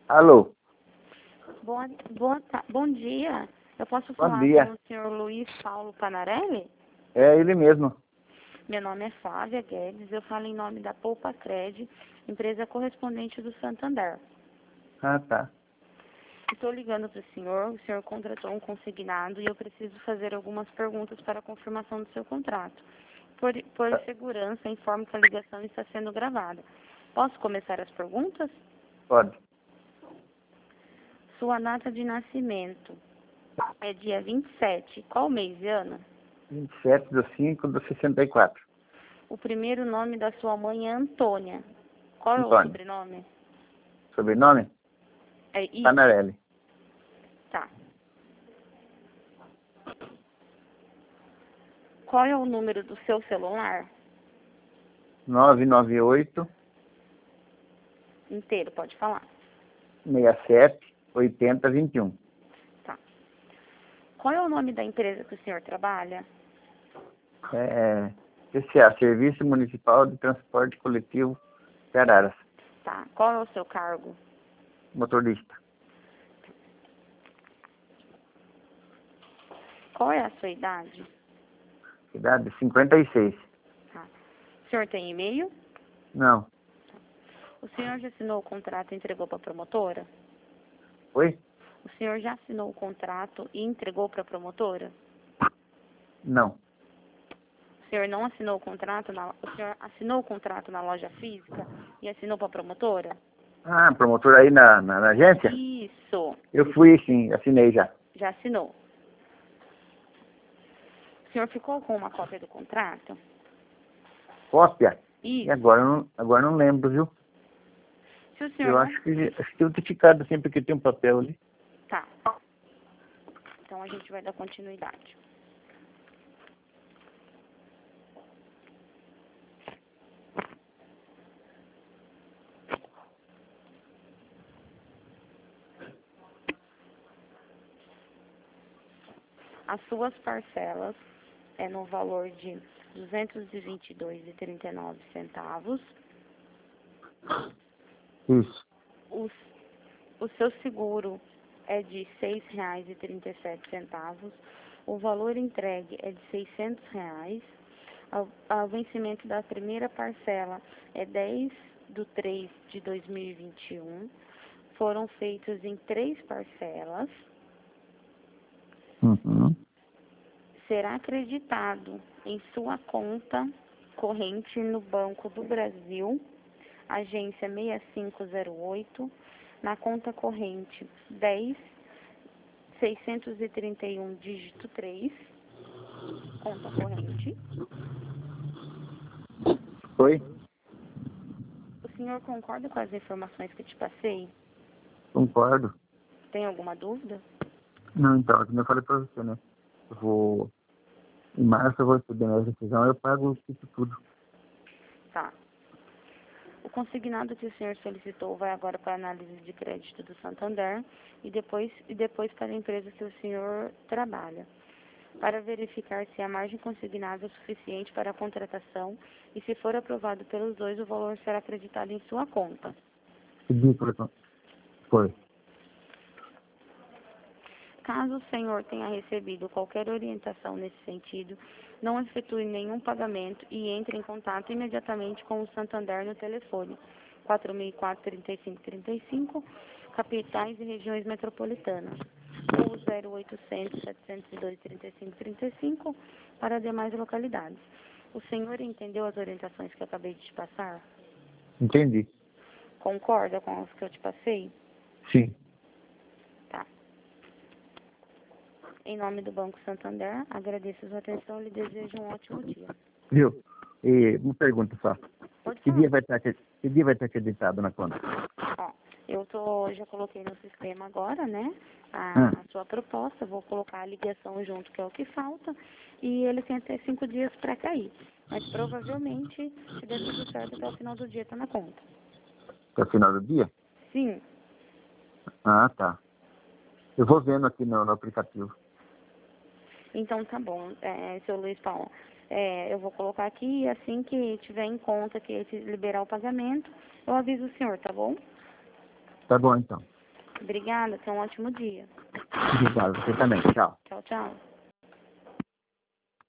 Alô, Bom dia. Eu posso bom falar dia. com o senhor Luiz Paulo Panarelli? É ele mesmo. Meu nome é Flávia Guedes, eu falo em nome da Poupa Cred, empresa correspondente do Santander. Ah, tá. Estou ligando para o senhor contratou um consignado e eu preciso fazer algumas perguntas para a confirmação do seu contrato. Por segurança, informo que a ligação está sendo gravada. Posso começar as perguntas? Pode. Sua data de nascimento é dia 27. Qual mês e ano? 27/5/64. O primeiro nome da sua mãe é Antônia. Qual é o Antônio. sobrenome? Sobrenome? É I. Panarelli. Tá. Qual é o número do seu celular? 998 Inteiro, pode falar. 67 80 21. Tá. Qual é o nome da empresa que o senhor trabalha? CCA, Serviço Municipal de Transporte Coletivo de Araras. Tá. Qual é o seu cargo? Motorista. Qual é a sua idade? Idade 56. Tá. O senhor tem e-mail? Não. O senhor já assinou o contrato e entregou para a promotora? Oi? O senhor já assinou o contrato e entregou para a promotora? Não. O senhor não assinou o contrato o senhor assinou o contrato na loja física e assinou para a promotora? Ah, promotor aí na agência? Isso. Eu fui, sim, assinei já. Já assinou. O senhor ficou com uma cópia do contrato? Cópia? Isso. E agora não lembro, viu? Se o senhor Eu não... acho que tem certificado sempre que tem um papel ali. Tá. Então a gente vai dar continuidade. As suas parcelas é no valor de R$ 222,39. Isso. O seu seguro é de R$ 6,37. O valor entregue é de R$ 600. O vencimento da primeira parcela é 10/3/2021. Foram feitos em 3 parcelas. Uhum. Será acreditado em sua conta corrente no Banco do Brasil, agência 6508, na conta corrente 10.631, dígito 3, conta corrente. Foi? O senhor concorda com as informações que eu te passei? Concordo. Tem alguma dúvida? Não, então, como eu falei pra você, né? Em março eu vou receber minha decisão, eu pago isso tudo. Tá. O consignado que o senhor solicitou vai agora para a análise de crédito do Santander e depois para a empresa que o senhor trabalha, para verificar se a margem consignada é suficiente para a contratação e, se for aprovado pelos dois, o valor será acreditado em sua conta. Foi. Caso o senhor tenha recebido qualquer orientação nesse sentido, não efetue nenhum pagamento e entre em contato imediatamente com o Santander no telefone 4004-3535, capitais e regiões metropolitanas, ou 0800-702-3535 para demais localidades. O senhor entendeu as orientações que eu acabei de te passar? Entendi. Concorda com as que eu te passei? Sim. Tá. Em nome do Banco Santander, agradeço a sua atenção e lhe desejo um ótimo dia. Viu? E uma pergunta só. Pode Que falar. dia vai estar acreditado na conta? Ó, já coloquei no sistema agora, né, Ah, a sua proposta, vou colocar a ligação junto, que é o que falta, e ele tem até 5 dias para cair. Mas provavelmente, se der tudo certo, até o final do dia tá na conta. até o final do dia? Sim, Ah, tá. Eu vou vendo aqui no aplicativo. então tá bom, seu Luiz Paulo. Eu vou colocar aqui e assim que tiver em conta que liberar o pagamento, eu aviso o senhor, tá bom? Tá bom, então. Obrigada, tenha um ótimo dia. Obrigado, você também. Tchau. Tchau, tchau.